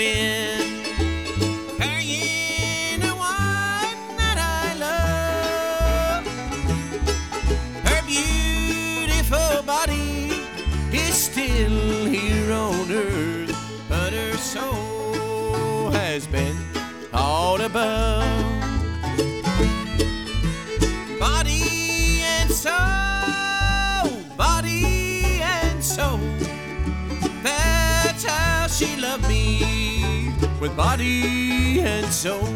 been carrying the one that I love. Her beautiful body is still here on earth, but her soul has been called above. Body and soul, body and soul. That's how she loved me, with body and soul.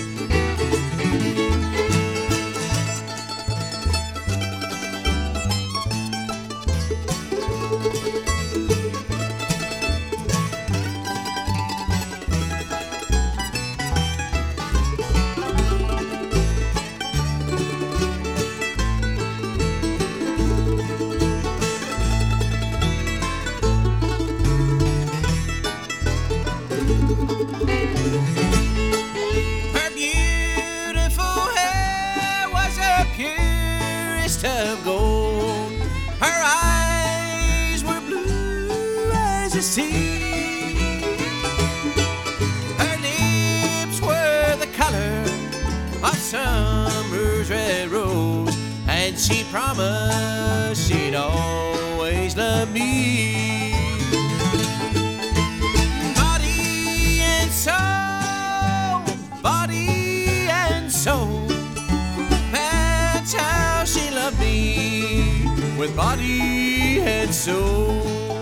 Of gold, her eyes were blue as the sea. Her lips were the color of summer's red rose, and she promised she'd always love me. Body and soul, body and soul. That's how she loved me, with body and soul.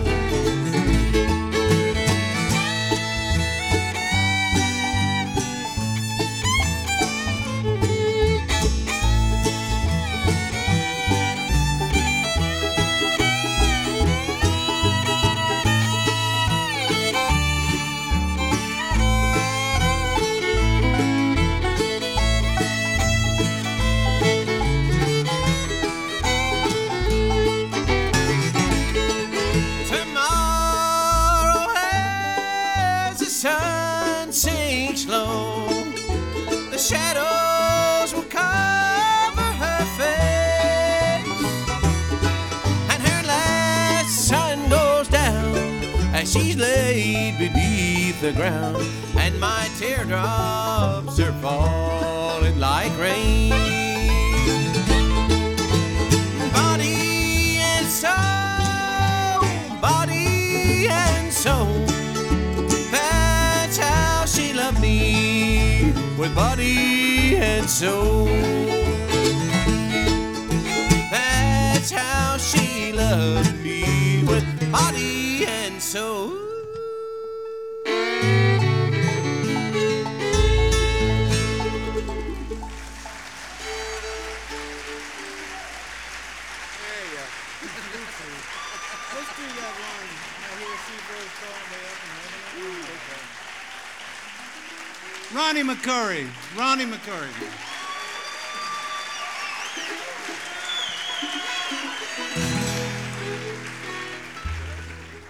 Sun sinks low, the shadows will cover her face, and her last sun goes down as she's laid beneath the ground, and my teardrops are falling like rain. Body and soul, body and soul. She loved me, with body and soul. That's how she loved me, with body and soul. Let's do that one. I hear Seabird's going way up and heaven. Ronnie McCoury.